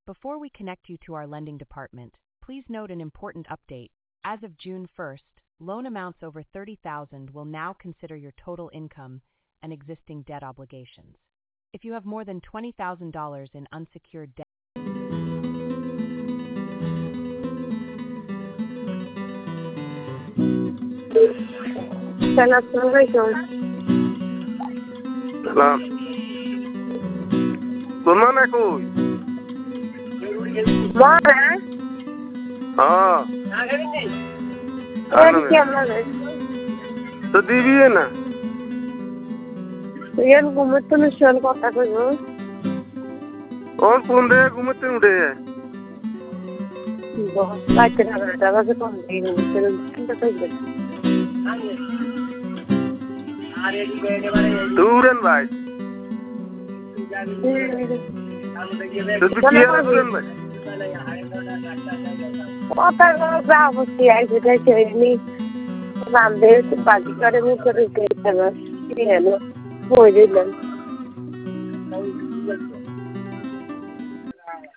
Before we connect you to our lending department, please note an important update. As of June 1st, loan amounts over $30,000 will now consider your total income and existing debt obligations. If you have more than $20,000 in unsecured debt, Assalamualaikum. Salam. Gimana kuy? Mana? हाँ Ini siapa nih? तो दीदी है ना Yang kumut tuh nusian kota tuh. और कौन रहे घूमते उड़े हैं बहुत बात करना था बस कौन नहीं फिर चिंता कोई नहीं. दूरन भाई तो तू किया ना दूरन भाई Kota kalau jauh sih aja deh ini. Sambil sebagi kada muka itu terus. Ini loh. Boleh deh.